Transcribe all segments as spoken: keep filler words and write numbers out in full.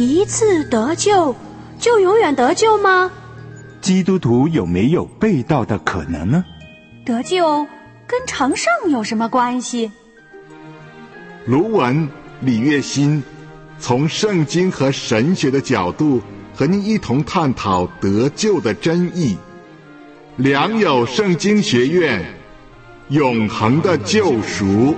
一次得救就永远得救吗？ 基督徒有没有被盗的可能呢？ 得救跟成圣有什么关系？ 卢文、李月新从圣经和神学的角度和您一同探讨得救的真义。良友圣经学院，永恒的救赎。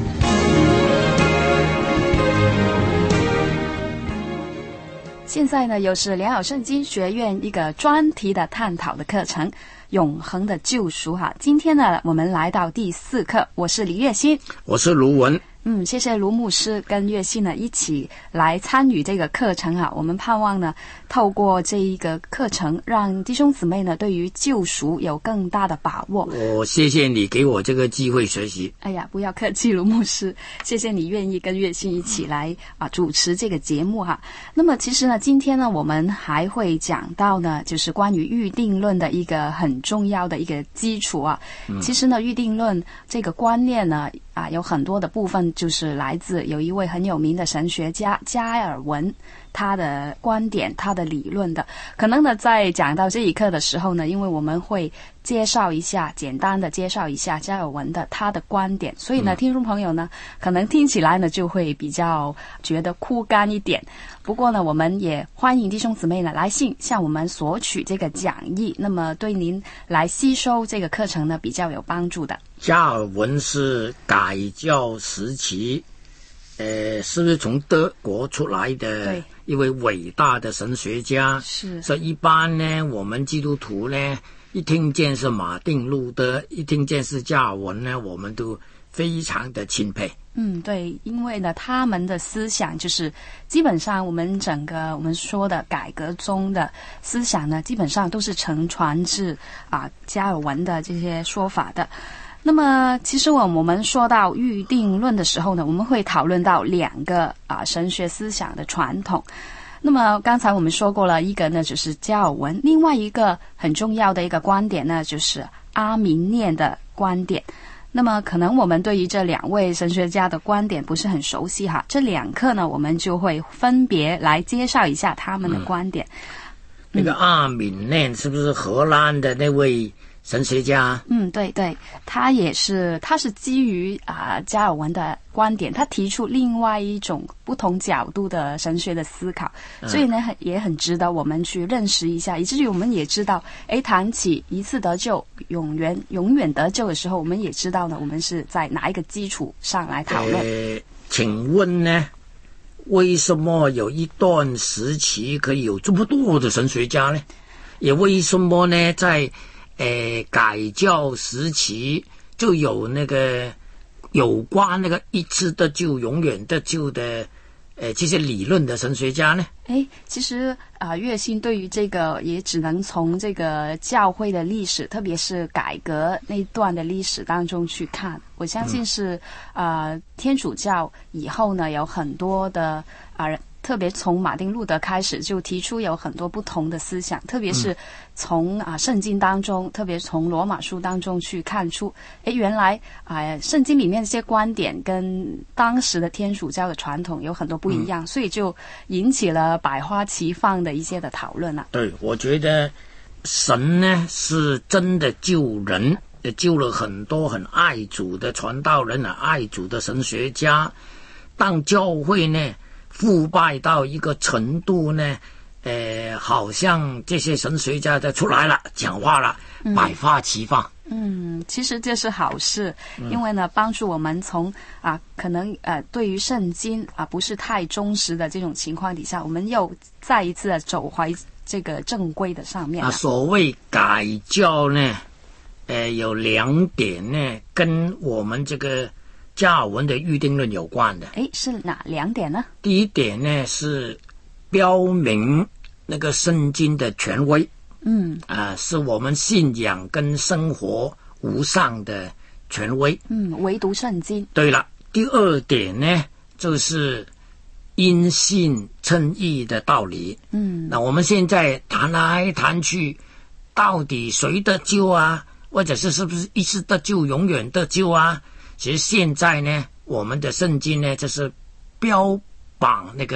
现在呢，又是良友圣经学院一个专题的探讨的课程，永恒的救赎哈。今天呢，我们来到第四课，我是李月新， 我是卢文。 嗯，谢谢卢牧师跟月信呢一起来参与这个课程啊。我们盼望呢，透过这一个课程，让弟兄姊妹呢对于救赎有更大的把握。 我谢谢你给我这个机会学习。 哎呀，不要客气，卢牧师，谢谢你愿意跟月信一起来啊主持这个节目哈。那么其实呢，今天呢，我们还会讲到呢，就是关于预定论的一个很重要的一个基础啊。嗯、其实呢，预定论这个观念呢。啊，有很多的部分就是来自有一位很有名的神学家加尔文，他的观点、他的理论的。可能呢，在讲到这一课的时候呢，因为我们会介绍一下，简单的介绍一下加尔文的他的观点，所以呢，嗯、听众朋友呢，可能听起来呢就会比较觉得枯干一点。不过呢，我们也欢迎弟兄姊妹呢来信向我们索取这个讲义，那么对您来吸收这个课程呢比较有帮助的。 加尔文是改教时期，呃，是不是从德国出来的一位伟大的神学家？ 是。 所以一般呢，我们基督徒呢，一听见是马丁路德，一听见是加尔文呢，我们都非常的钦佩。 嗯，对，因为呢，他们的思想就是基本上我们整个我们说的改革中的思想呢，基本上都是承传自啊加尔文的这些说法的。那么其实我我们说到预定论的时候呢，我们会讨论到两个啊神学思想的传统。那么刚才我们说过了，一个呢就是加尔文，另外一个很重要的一个观点呢就是阿明念的观点。那么可能我们对于这两位神学家的观点不是很熟悉哈，这两课呢我们就会分别来介绍一下他们的观点。 嗯、那个阿明念是不是荷兰的那位神学家？ 嗯，对对，他也是，他是基于啊、呃、加尔文的观点，他提出另外一种不同角度的神学的思考，所以呢，很也很值得我们去认识一下，以至于我们也知道，哎，谈起一次得救、永远永远得救的时候，我们也知道呢，我们是在哪一个基础上来讨论。 呃，请问呢，为什么有一段时期可以有这么多的神学家呢？也为什么呢，在呃，改教时期就有那个有关那个一次得救、永远得救的呃这些理论的神学家呢？ 哎，其实啊，月信对于这个也只能从这个教会的历史，特别是改革那段的历史当中去看。我相信是啊、嗯呃，天主教以后呢，有很多的啊。呃特别从马丁路德开始就提出有很多不同的思想，特别是从啊圣经当中，特别从罗马书当中去看出，诶，原来啊圣经里面这些观点跟当时的天主教的传统有很多不一样，嗯、所以就引起了百花齐放的一些的讨论了。 对，我觉得神呢是真的救人，也救了很多很爱主的传道人啊，爱主的神学家。当教会呢腐败到一个程度呢，呃，好像这些神学家就出来了，讲话了，嗯、百花齐放。 嗯，其实这是好事，因为呢，帮助我们从啊，可能呃，对于圣经啊不是太忠实的这种情况底下，我们又再一次的走回这个正规的上面。啊， 所谓改教呢，呃，有两点呢，跟我们这个加尔文的预定论有关的。 诶，是哪两点呢？ 第一点呢是标明那个圣经的权威，嗯啊、呃，是我们信仰跟生活无上的权威， 嗯，唯独圣经。 对了，第二点呢就是因信称义的道理，嗯，那我们现在谈来谈去，到底谁得救啊？或者是是不是一次得救永远得救啊？其实现在呢，我们的圣经呢，就是标榜那个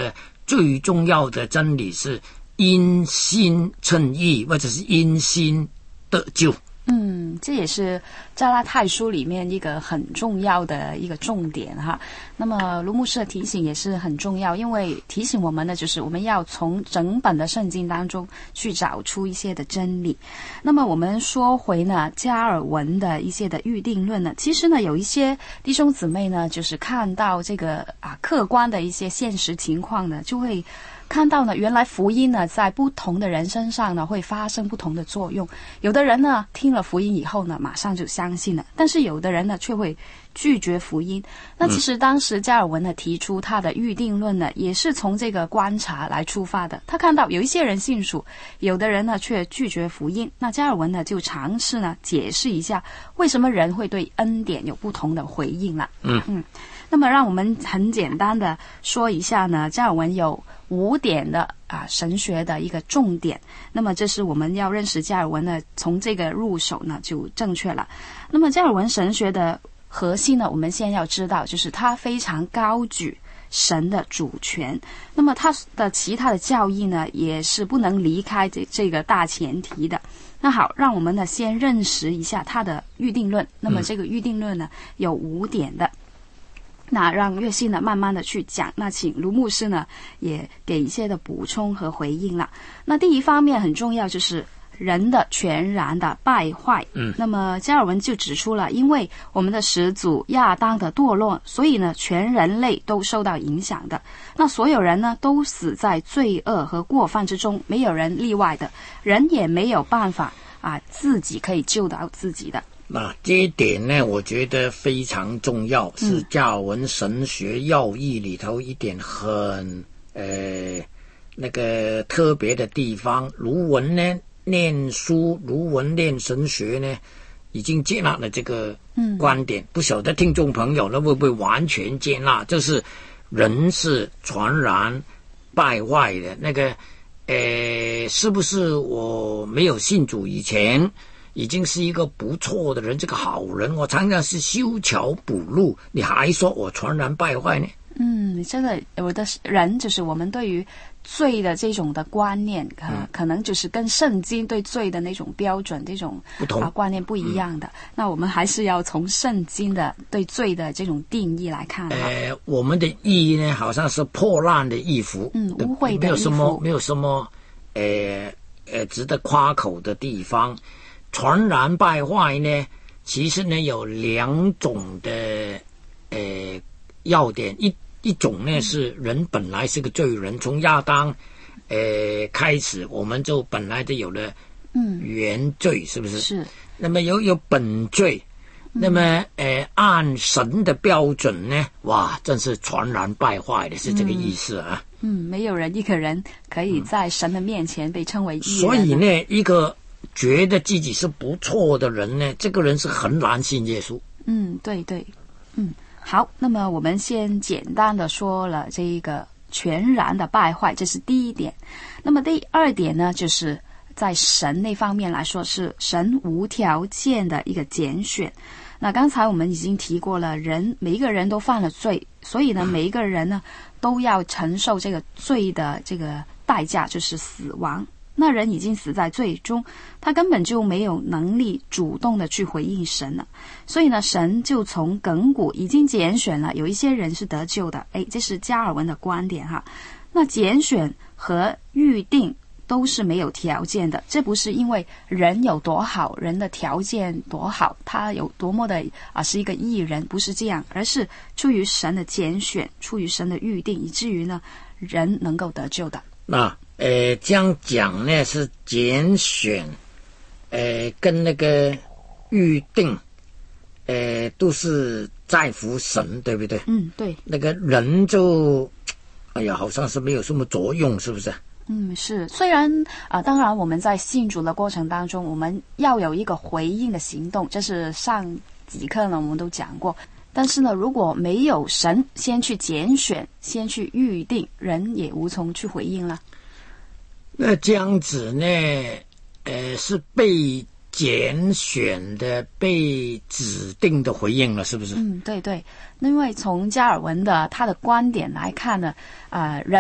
最重要的真理是因信称义，或者是因信得救。 嗯，这也是加拉太书里面一个很重要的一个重点哈。那么卢牧师的提醒也是很重要，因为提醒我们呢，就是我们要从整本的圣经当中去找出一些的真理。那么我们说回呢，加尔文的一些的预定论呢，其实呢，有一些弟兄姊妹呢，就是看到这个啊客观的一些现实情况呢，就会看到呢，原来福音呢，在不同的人身上呢，会发生不同的作用。有的人呢，听了福音以后呢，马上就相信了；但是有的人呢，却会拒绝福音。那其实当时加尔文呢提出他的预定论呢，也是从这个观察来出发的。他看到有一些人信主，有的人呢却拒绝福音。那加尔文呢就尝试呢解释一下，为什么人会对恩典有不同的回应了。 嗯嗯。那么让我们很简单的说一下呢，加尔文有五点的啊神学的一个重点。那么这是我们要认识加尔文呢，从这个入手呢就正确了。那么加尔文神学的核心呢，我们先要知道，就是他非常高举神的主权。那么他的其他的教义呢，也是不能离开这这个大前提的。那好，让我们呢先认识一下他的预定论。那么这个预定论呢有五点的。那让岳信呢慢慢的去讲，那请卢牧师呢也给一些的补充和回应了。那第一方面很重要，就是人的全然的败坏。 嗯， 那么加尔文就指出了，因为我们的始祖亚当的堕落，所以呢全人类都受到影响的。那所有人呢都死在罪恶和过犯之中，没有人例外的，人也没有办法啊自己可以救到自己的。 那这一点呢，我觉得非常重要，是加尔文神学要义里头一点很呃那个特别的地方。卢文呢念书，卢文念神学呢，已经接纳了这个观点。嗯、不晓得听众朋友呢会不会完全接纳？就是人是传染败坏的。那个呃，是不是我没有信主以前？已经是一个不错的人，这个好人，我常常是修桥补路，你还说我传染败坏呢？ 嗯，真的，有的人就是我们对于罪的这种的观念，呃、嗯，可能就是跟圣经对罪的那种标准、这种不同、 啊、观念不一样的。嗯、那我们还是要从圣经的对罪的这种定义来看。 呃，我们的义呢，好像是破烂的衣服， 嗯，污秽的衣服， 没有什么，没有什么，呃呃，值得夸口的地方。传染败坏呢，其实呢有两种的呃要点，一一种呢是人本来是个罪人，从亚当呃开始，我们就本来就有了嗯原罪，是不是？ 是。 那么有有本罪，那么呃按神的标准呢，哇，真是传染败坏的，是这个意思啊。 嗯，没有人一个人可以在神的面前被称为义人。 所以呢，一个觉得自己是不错的人呢，这个人是很难信耶稣。 嗯，对对，嗯，好，那么我们先简单的说了这一个全然的败坏，这是第一点。那么第二点呢，就是在神那方面来说，是神无条件的一个拣选。那刚才我们已经提过了，人每一个人都犯了罪，所以呢，每一个人呢都要承受这个罪的这个代价，就是死亡。那人已经死在罪中，他根本就没有能力主动的去回应神了。所以呢，神就从亘古已经拣选了有一些人是得救的。诶，这是加尔文的观点哈。那拣选和预定都是没有条件的，这不是因为人有多好，人的条件多好，他有多么的啊是一个义人，不是这样，而是出于神的拣选，出于神的预定，以至于呢人能够得救的。 那呃，这样讲呢是拣选，呃，跟那个预定，呃，都是在乎神，对不对？ 嗯，对。 那个人就，哎呀，好像是没有什么作用，是不是？ 嗯，是。虽然啊、呃，当然我们在信主的过程当中，我们要有一个回应的行动，这是上几课呢我们都讲过。但是呢，如果没有神先去拣选，先去预定，人也无从去回应了。 那这样子呢，呃，是被拣选的、被指定的回应了，是不是？嗯， 对对。因为从加尔文的他的观点来看呢，啊、呃，人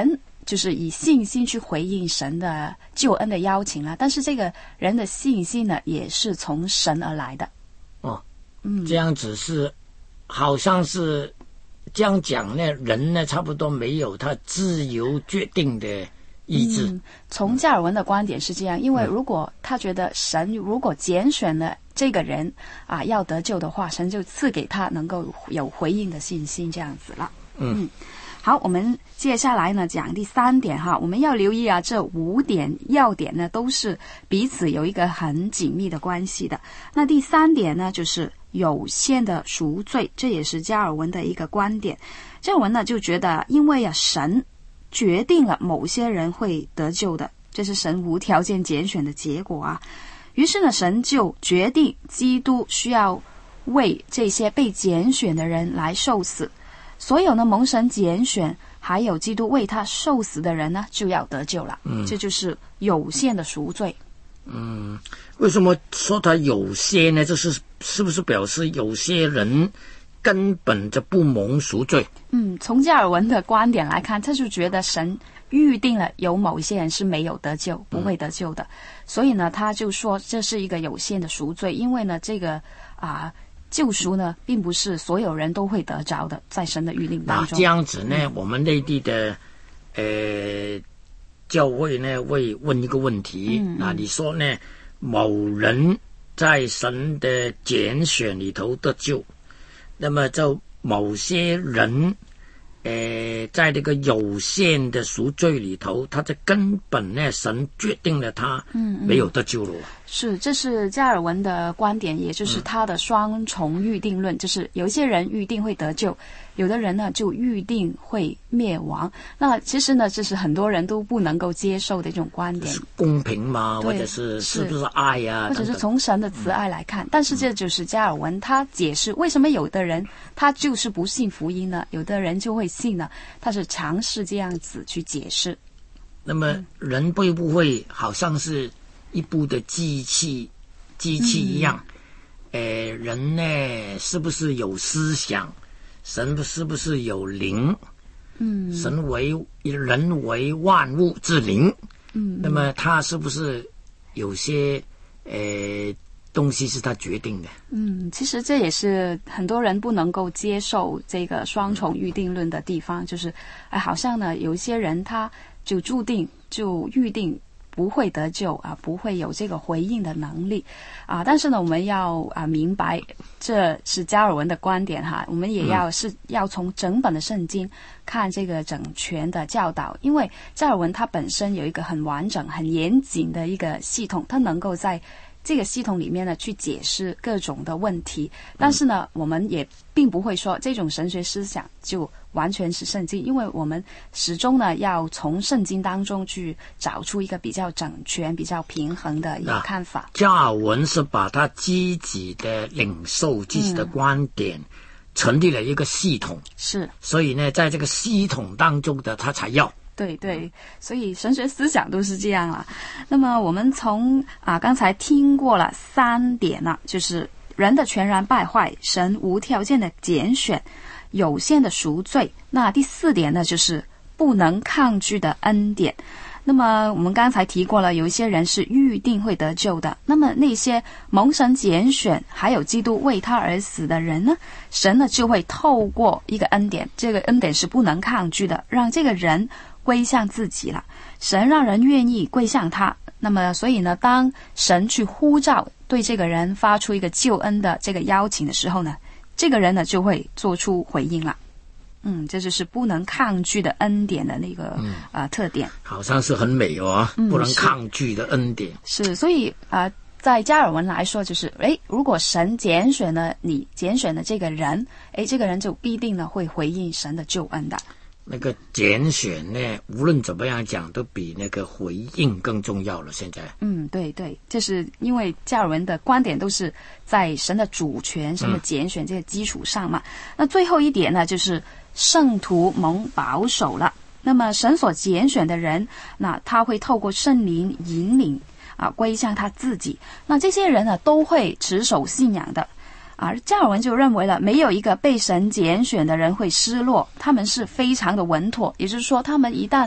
就是以信心去回应神的救恩的邀请啦。但是这个人的信心呢，也是从神而来的。 哦， 嗯， 这样子是，好像是这样讲呢，人呢差不多没有他自由决定的意志。 嗯，从加尔文的观点是这样，因为如果他觉得神如果拣选了这个人啊要得救的话，神就赐给他能够有回应的信心，这样子了。 嗯。 嗯，好，我们接下来呢讲第三点哈，我们要留意啊，这五点要点呢都是彼此有一个很紧密的关系的。那第三点呢就是有限的赎罪，这也是加尔文的一个观点。加尔文呢就觉得，因为啊神决定了某些人会得救的，这是神无条件拣选的结果啊。于是呢，神就决定基督需要为这些被拣选的人来受死。所有呢蒙神拣选还有基督为他受死的人呢，就要得救了。嗯，这就是有限的赎罪。 嗯，为什么说他有些呢？这是是不是表示有些人根本就不蒙赎罪？ 嗯，从加尔文的观点来看，他就觉得神预定了有某一些人是没有得救，不会得救的。嗯，所以呢，他就说这是一个有限的赎罪，因为呢，这个啊。救赎呢，并不是所有人都会得着的，在神的预定当中。 那这样子呢，嗯、我们内地的呃教会呢，会问一个问题：嗯嗯那你说呢，某人在神的拣选里头得救，那么就某些人，呃，在这个有限的赎罪里头，他这根本呢，神决定了他没有得救了。嗯嗯是，这是加尔文的观点，也就是他的双重预定论，就是有一些人预定会得救，有的人呢就预定会灭亡。那其实呢，这是很多人都不能够接受的一种观点。 是公平吗？或者是是不是爱呀、啊？ 或者是从神的慈爱来看。嗯、但是这就是加尔文他解释为什么有的人他就是不信福音呢，有的人就会信呢？他是尝试这样子去解释。 那么人会不会好像是一部的机器，机器一样，嗯、呃，人呢是不是有思想？神是不是有灵？嗯，神为人为万物之灵，嗯，那么他是不是有些呃东西是他决定的？ 嗯，其实这也是很多人不能够接受这个双重预定论的地方，就是哎，好像呢有一些人他就注定就预定不会得救啊，不会有这个回应的能力啊。但是呢，我们要啊明白，这是加尔文的观点哈。我们也要是、嗯、要从整本的圣经看这个整全的教导，因为加尔文他本身有一个很完整、很严谨的一个系统，他能够在这个系统里面呢去解释各种的问题。但是呢，我们也并不会说这种神学思想就完全是圣经，因为我们始终呢要从圣经当中去找出一个比较整全、比较平衡的一个看法。 加尔文是把他自己的领受、自己的观点、嗯、成立了一个系统， 是， 所以呢，在这个系统当中的他才要。 对对，所以神学思想都是这样啦。那么我们从啊刚才听过了三点了，就是人的全然败坏，神无条件的拣选，有限的赎罪。那第四点呢，就是不能抗拒的恩典。那么我们刚才提过了，有一些人是预定会得救的，那么那些蒙神拣选还有基督为他而死的人呢，神呢就会透过一个恩典，这个恩典是不能抗拒的，让这个人归向自己了。神让人愿意归向他，那么所以呢，当神去呼召对这个人发出一个救恩的这个邀请的时候呢，这个人呢就会做出回应了。嗯，这就是不能抗拒的恩典的那个、嗯、呃特点， 好像是很美哦，嗯、不能抗拒的恩典是。所以啊、呃，在加尔文来说，就是诶，如果神拣选了你，拣选了这个人，诶，这个人就必定呢会回应神的救恩的。 那个拣选呢，无论怎么样讲，都比那个回应更重要了。现在，嗯， 对对，就是因为加尔文的观点都是在神的主权、神的拣选这个基础上嘛。嗯、那最后一点呢，就是圣徒蒙保守了。那么神所拣选的人，那他会透过圣灵引领啊，归向他自己。那这些人呢，都会持守信仰的。而加尔文就认为了，没有一个被神拣选的人会失落，他们是非常的稳妥，也就是说他们一旦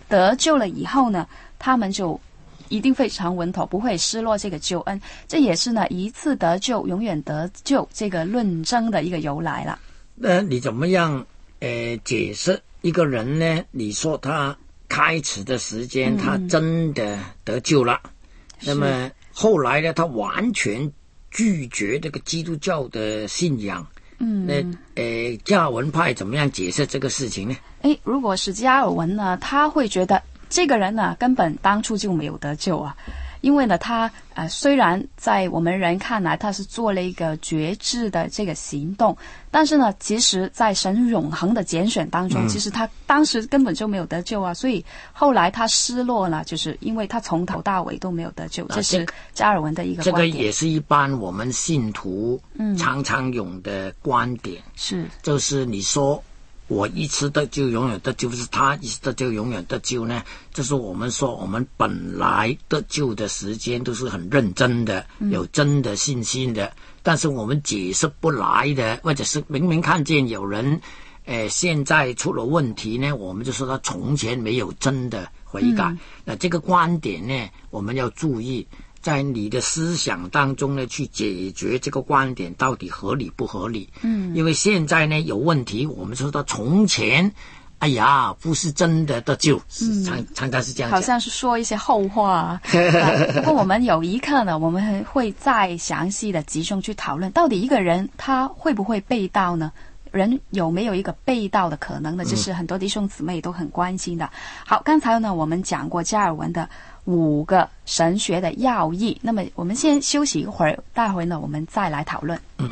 得救了以后呢，他们就一定非常稳妥，不会失落这个救恩。这也是呢一次得救永远得救这个论证的一个由来了。 那你怎么样呃解释一个人呢？你说他开始的时间、嗯、他真的得救了，那么后来呢他完全拒绝这个基督教的信仰。嗯，那呃加尔文派怎么样解释这个事情呢？ 诶，如果是加尔文呢，他会觉得这个人呢根本当初就没有得救啊，因为呢他呃虽然在我们人看来他是做了一个绝志的这个行动，但是呢其实在神永恒的拣选当中、嗯、其实他当时根本就没有得救啊，所以后来他失落了，就是因为他从头到尾都没有得救、啊、这是加尔文的一个观点。 这个也是一般我们信徒常常用的观点、嗯、是就是你说我一次得救永远得救，是他一次得救永远得救呢？就是我们说我们本来得救的时间都是很认真的、嗯、有真的信心的，但是我们解释不来的，或者是明明看见有人呃，现在出了问题呢，我们就说他从前没有真的悔改、嗯、那这个观点呢我们要注意在你的思想当中呢去解决这个观点到底合理不合理。嗯，因为现在呢有问题，我们说到从前哎呀不是真的得救、嗯、常常常是这样讲， 好像是说一些后话、啊、不过我们有一课呢我们会再详细的集中去讨论到底一个人他会不会被盗呢，人有没有一个被盗的可能呢？这是很多弟兄姊妹都很关心的、嗯、好，刚才呢我们讲过加尔文的五个神学的要义，那么我们先休息一会儿，待会呢我们再来讨论。嗯，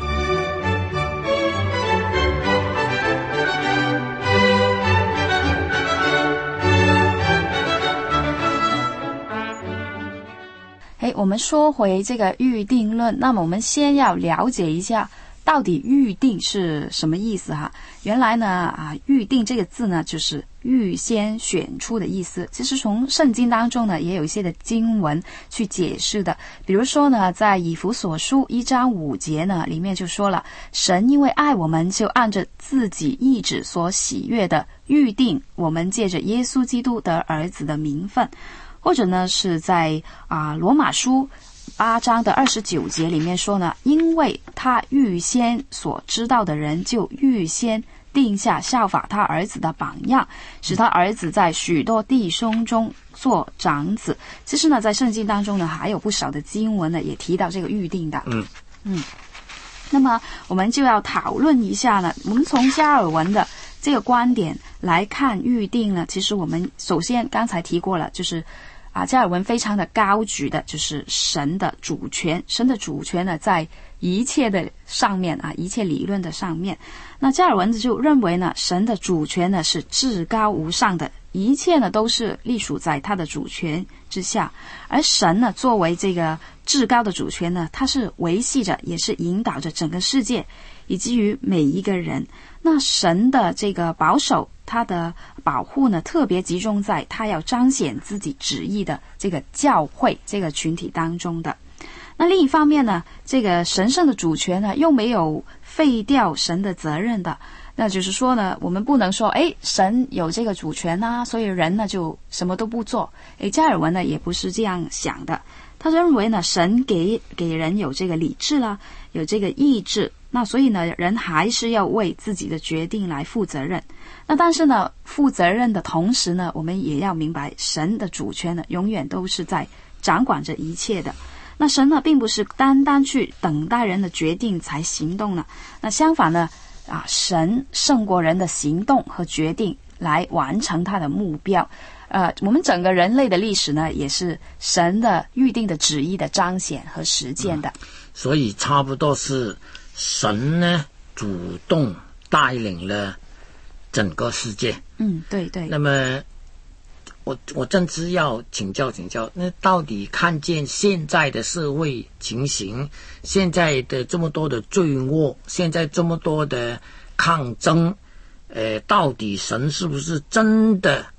哎，我们说回这个预定论，那么我们先要了解一下到底预定是什么意思哈？原来呢啊，预定这个字呢就是预先选出的意思。其实从圣经当中呢也有一些的经文去解释的，比如说呢在以弗所书一章五节呢里面就说了，神因为爱我们，就按着自己意志所喜悦的预定我们借着耶稣基督得儿子的名分。或者呢是在啊罗马书八章的二十九节里面说呢，因为他预先所知道的人，就预先定下效法他儿子的榜样，使他儿子在许多弟兄中做长子。其实呢在圣经当中呢还有不少的经文呢也提到这个预定的。嗯嗯，那么我们就要讨论一下呢，我们从加尔文的这个观点来看预定呢，其实我们首先刚才提过了，就是啊，加尔文非常的高举的就是神的主权，神的主权呢在一切的上面啊，一切理论的上面。那加尔文就认为呢，神的主权呢是至高无上的，一切呢都是隶属在他的主权之下，而神呢作为这个至高的主权呢，他是维系着也是引导着整个世界以及于每一个人。那神的这个保守，他的保护呢特别集中在他要彰显自己旨意的这个教会这个群体当中的。那另一方面呢，这个神圣的主权呢又没有废掉神的责任的。那就是说呢，我们不能说诶神有这个主权啊，所以人呢就什么都不做。诶加尔文呢也不是这样想的，他认为呢神给给人有这个理智啦，有这个意志，那所以呢人还是要为自己的决定来负责任。那但是呢负责任的同时呢，我们也要明白神的主权呢永远都是在掌管着一切的。那神呢并不是单单去等待人的决定才行动呢，那相反呢啊，神胜过人的行动和决定来完成他的目标。呃，我们整个人类的历史呢也是神的预定的旨意的彰显和实践的。嗯， 所以差不多是神呢主动带领了整个世界。 嗯，对对。 那么我我正是要请教请教，那到底看见现在的社会情形，现在的这么多的罪恶，现在这么多的抗争，呃，到底神是不是真的呃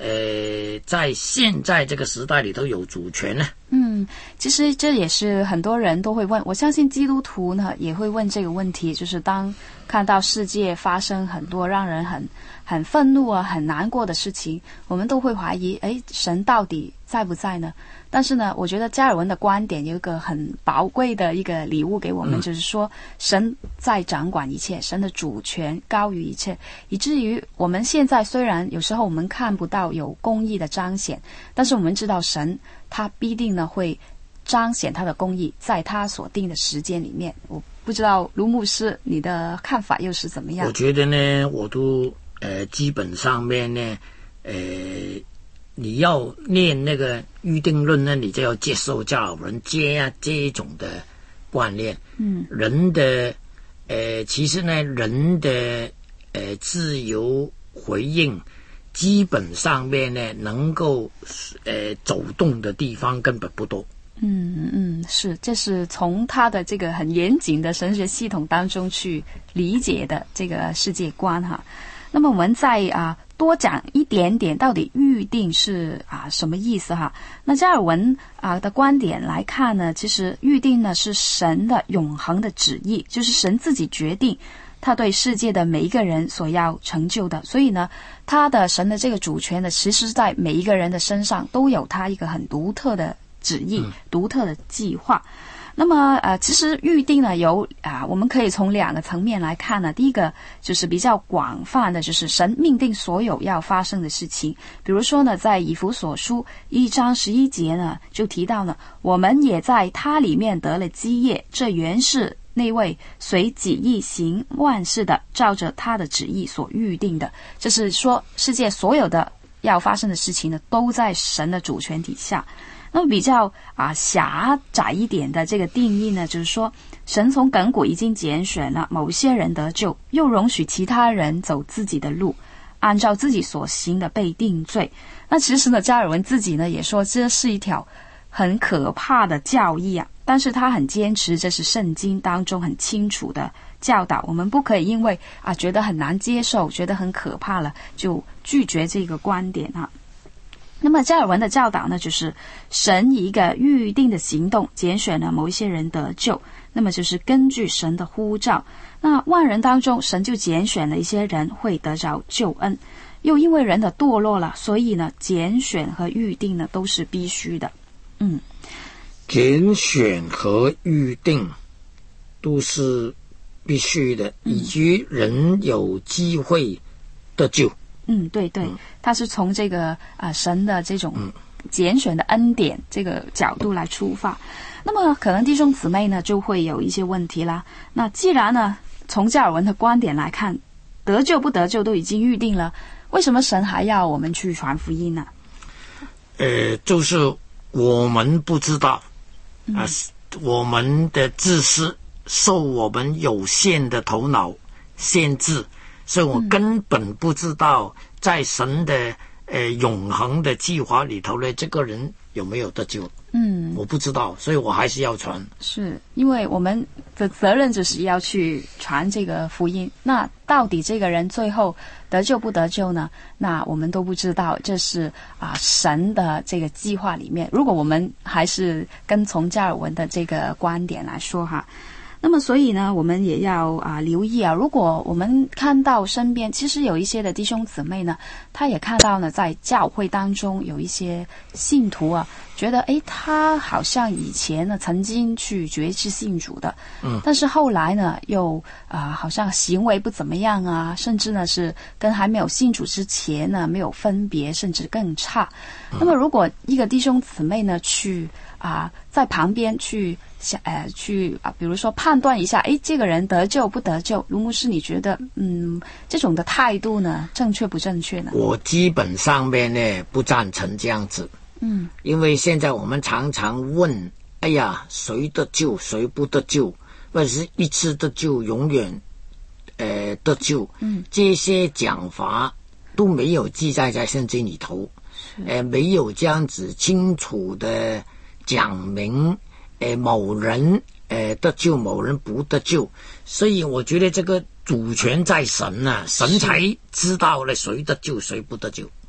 呃，在现在这个时代里头有主权呢？ 嗯，其实这也是很多人都会问，我相信基督徒呢也会问这个问题，就是当看到世界发生很多让人很很愤怒啊、很难过的事情，我们都会怀疑，诶，神到底在不在呢？但是呢，我觉得加尔文的观点有一个很宝贵的一个礼物给我们，嗯、就是说神在掌管一切，神的主权高于一切，以至于我们现在虽然有时候我们看不到有公义的彰显，但是我们知道神他必定呢会彰显他的公义，在他所定的时间里面。我不知道卢牧师你的看法又是怎么样？ 我觉得呢，我都呃基本上面呢，呃。你要念那个预定论呢，你就要接受加尔文这样这种的观念。嗯，人的呃，其实呢，人的呃自由回应，基本上面呢，能够呃走动的地方根本不多。 嗯嗯，是，这是从他的这个很严谨的神学系统当中去理解的这个世界观哈。那么我们再啊多讲一点点，到底预定是啊什么意思哈？那加尔文啊的观点来看呢，其实预定呢是神的永恒的旨意，就是神自己决定他对世界的每一个人所要成就的，所以呢，他的神的这个主权呢，其实在每一个人的身上都有他一个很独特的旨意、嗯、独特的计划。那么呃，其实预定呢有啊，我们可以从两个层面来看呢。第一个就是比较广泛的，就是神命定所有要发生的事情。比如说呢，在以弗所书一章十一节呢，就提到呢，我们也在他里面得了基业，这原是那位随己意行万事的，照着他的旨意所预定的。就是说，世界所有的要发生的事情呢，都在神的主权底下。那么比较啊狭窄一点的这个定义呢，就是说神从亘古已经拣选了某些人得救，又容许其他人走自己的路，按照自己所行的被定罪。那其实呢，加尔文自己呢也说这是一条很可怕的教义啊，但是他很坚持这是圣经当中很清楚的教导，我们不可以因为啊觉得很难接受，觉得很可怕了，就拒绝这个观点啊。那么加尔文的教导呢，就是神以一个预定的行动拣选了某一些人得救，那么就是根据神的呼召，那万人当中神就拣选了一些人会得着救恩，又因为人的堕落了，所以呢拣选和预定呢都是必须的。嗯， 拣选和预定都是必须的，以及人有机会得救。 嗯，对对，他是从这个啊、呃、神的这种拣选的恩典这个角度来出发。那么可能弟兄姊妹呢就会有一些问题啦。那既然呢从加尔文的观点来看，得救不得救都已经预定了，为什么神还要我们去传福音呢？ 呃，就是我们不知道啊、呃，我们的自私受我们有限的头脑限制。所以我根本不知道在神的呃永恒的计划里头呢，这个人有没有得救？嗯，我不知道，所以我还是要传。 是因为我们的责任就是要去传这个福音。那到底这个人最后得救不得救呢？那我们都不知道，这是啊神的这个计划里面。如果我们还是跟从加尔文的这个观点来说哈。那么所以呢，我们也要啊留意啊，如果我们看到身边其实有一些的弟兄姊妹呢，他也看到呢在教会当中有一些信徒啊，觉得诶他好像以前呢曾经去决志信主的，嗯，但是后来呢又啊、呃、好像行为不怎么样啊，甚至呢是跟还没有信主之前呢没有分别，甚至更差。嗯、那么如果一个弟兄姊妹呢去啊、呃、在旁边去想呃去啊，比如说判断一下，诶，这个人得救不得救？卢牧师，你觉得嗯，这种的态度呢，正确不正确呢？ 我基本上面呢不赞成这样子，嗯，因为现在我们常常问，哎呀，谁得救，谁不得救，或者是一次得救，永远呃得救，嗯，这些讲法都没有记载在圣经里头，呃，没有这样子清楚的讲明。呃，某人呃得救，某人不得救，所以我觉得这个主权在神啊，神才知道了谁得救谁不得救。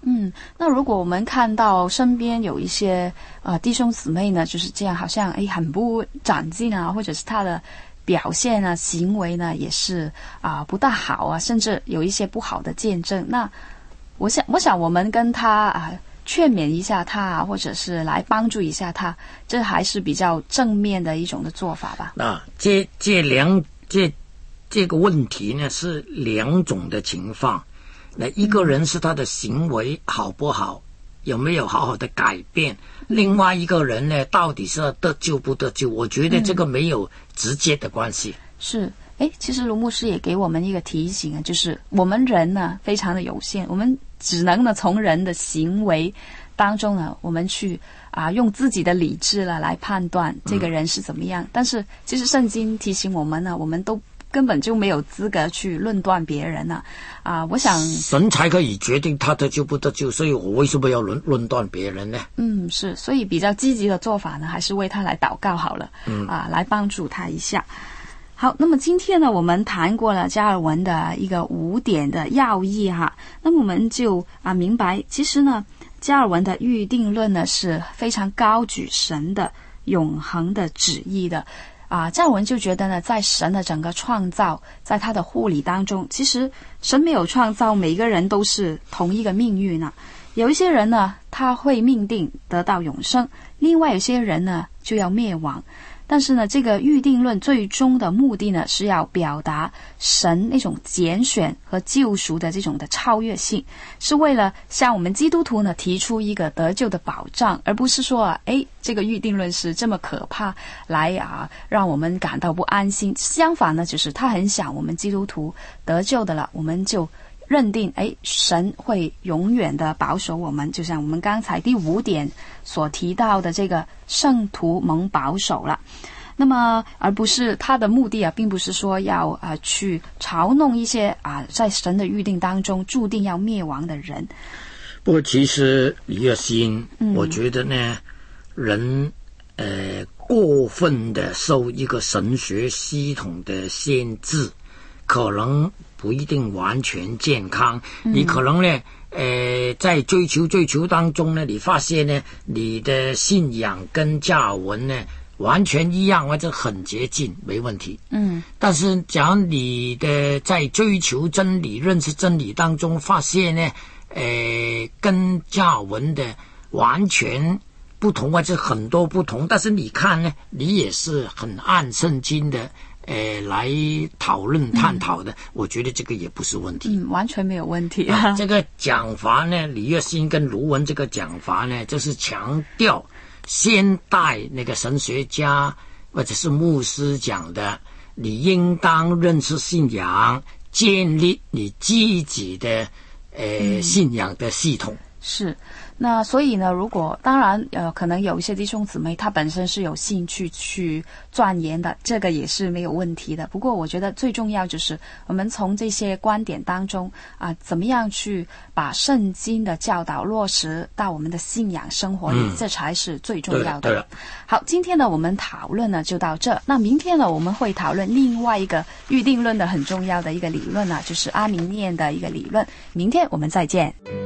嗯，那如果我们看到身边有一些呃弟兄姊妹呢，就是这样，好像诶很不长进啊，或者是他的表现啊、行为呢也是啊、呃、不大好啊，甚至有一些不好的见证，那我想，我想我们跟他啊、呃、劝勉一下他啊，或者是来帮助一下他，这还是比较正面的一种的做法吧。 啊，这这两这这个问题呢是两种的情况。那一个人是他的行为好不好，有没有好好的改变，另外一个人呢到底是得救不得救，我觉得这个没有直接的关系。 嗯、是诶，其实卢牧师也给我们一个提醒啊，就是我们人呢非常的有限，我们只能呢从人的行为当中呢，我们去啊用自己的理智了来判断这个人是怎么样、嗯、但是其实圣经提醒我们呢，我们都根本就没有资格去论断别人呢、啊。啊，我想神才可以决定他得救不得救，所以我为什么要论论断别人呢？ 嗯，是，所以比较积极的做法呢，还是为他来祷告好了，嗯啊，来帮助他一下。好，那么今天呢，我们谈过了加尔文的一个五点的要义哈，那么我们就啊明白，其实呢，加尔文的预定论呢是非常高举神的永恒的旨意的。啊，加尔文就觉得呢，在神的整个创造，在他的护理当中，其实神没有创造每个人都是同一个命运呢、啊。有一些人呢，他会命定得到永生，另外有些人呢就要灭亡。但是呢，这个预定论最终的目的呢，是要表达神那种拣选和救赎的这种的超越性，是为了向我们基督徒呢提出一个得救的保障，而不是说，诶，这个预定论是这么可怕，来啊让我们感到不安心。相反呢，就是他很想我们基督徒得救的了，我们就认定，诶，神会永远的保守我们，就像我们刚才第五点所提到的这个圣徒蒙保守了。那么而不是他的目的啊，并不是说要啊、呃、去嘲弄一些啊在神的预定当中注定要灭亡的人。 不过其实李月心、嗯、我觉得呢，人呃过分的受一个神学系统的限制，可能不一定完全健康、嗯、你可能呢呃在追求追求当中呢，你发现呢你的信仰跟加尔文呢完全一样或者很接近，没问题。嗯，但是假如你的在追求真理认识真理当中发现呢呃跟加尔文的完全不同或者很多不同，但是你看呢你也是很按圣经的呃，来讨论探讨的、嗯，我觉得这个也不是问题， 嗯，完全没有问题啊。这个讲法呢，李月新跟卢文这个讲法呢，就是强调现代那个神学家或者是牧师讲的，你应当认识信仰，建立你自己的呃、嗯、信仰的系统。 是。那所以呢，如果当然呃，可能有一些弟兄姊妹他本身是有兴趣去钻研的，这个也是没有问题的。不过我觉得最重要就是我们从这些观点当中啊、呃，怎么样去把圣经的教导落实到我们的信仰生活里、嗯、这才是最重要的。 对了， 好，今天呢我们讨论呢就到这。那明天呢我们会讨论另外一个预定论的很重要的一个理论呢，就是阿明念的一个理论。明天我们再见。